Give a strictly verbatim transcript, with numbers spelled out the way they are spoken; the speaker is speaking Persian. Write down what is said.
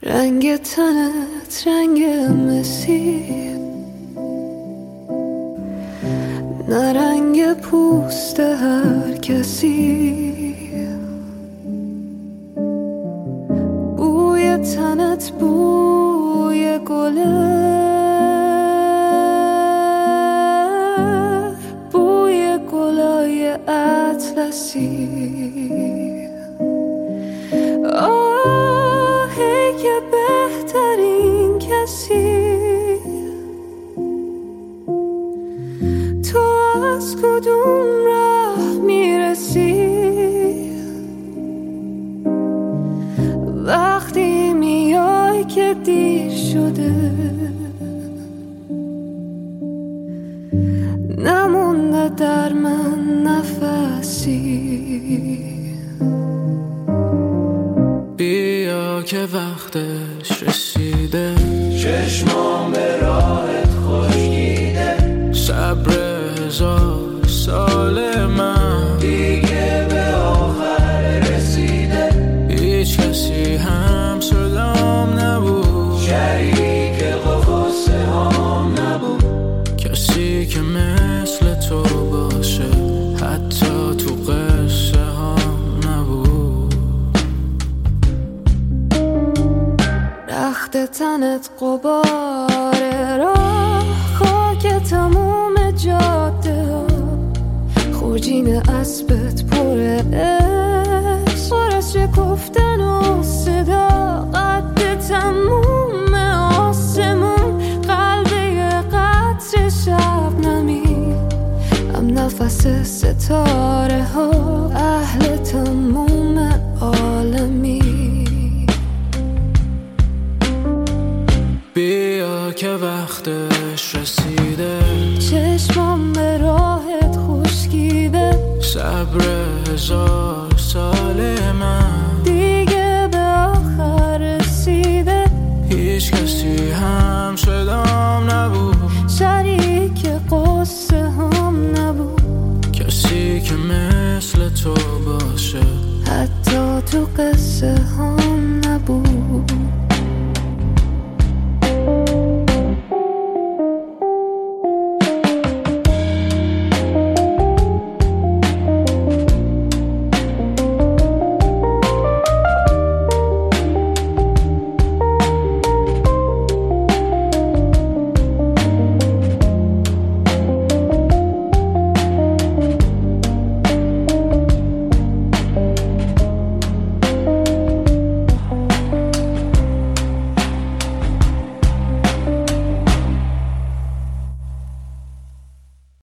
رنگ تنت رنگ مسیح، نه رنگ پوست هر کسی. بوی تنت بوی گله، بوی گلای اطلسی. آهی که بهترین کسی، تو از کدوم راه میرسی؟ وقتی میای که دیر شده، نمونده در من نفسی. بیا که وقتش رسیده، چشمام به راهت خشکیده. صبر هزار سال من دیگه به آخر رسیده. هیچ کسی هم صدام نبود، شریک قصه هام نبود. کسی که مثل تو باشه حتی تو قصه هام نبود. رخت تنت غبار راه، خاک تموم جاده ها. خوجین اسبت پر عشق، پرش گفتن و صدا. قد تموم آسمون، قلبه قطر شب نمی. هم نفس ستاره ها، اهل تموم عالمی. بیا که وقتش رسیده، چشمام به راهت خشکیده. صبر هزار سال من